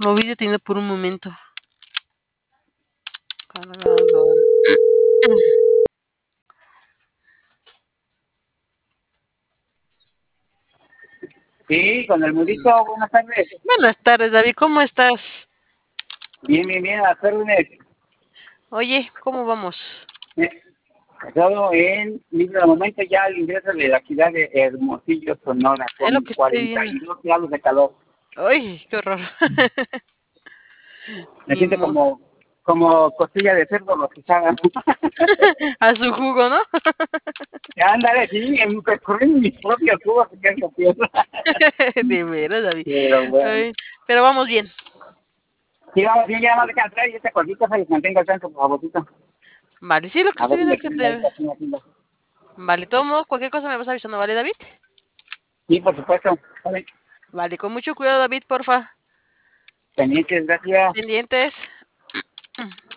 Me vi detenido por un momento. Cargando. Sí, con el mudito, buenas tardes. Buenas tardes, David. ¿Cómo estás? Bien, bien, bien, a las órdenes. Oye, ¿cómo vamos? Todo en libre de momento ya el ingreso de la ciudad de Hermosillo, Sonora, Es lo con que estoy viendo. 42 grados de calor. Ay, qué horror. Me Ni siento mo- como costilla de cerdo rostizada. A su jugo, ¿no? Ándale, sí, corriendo mis propios jugos, que es lo peor. De veras, David. Pero bueno. Ay, pero vamos bien. Sí, vamos bien, ya vamos a descansar y este cualquier cosa que se mantenga al tanto, por favorcito. Vale, sí, lo que A estoy ver, viendo me es que tienen ahí te... haciendo. Vale, tomo cualquier cosa me vas avisando, ¿vale, David? Sí, por supuesto. Vale. Vale, con mucho cuidado, David, porfa. Pendientes, gracias. Pendientes.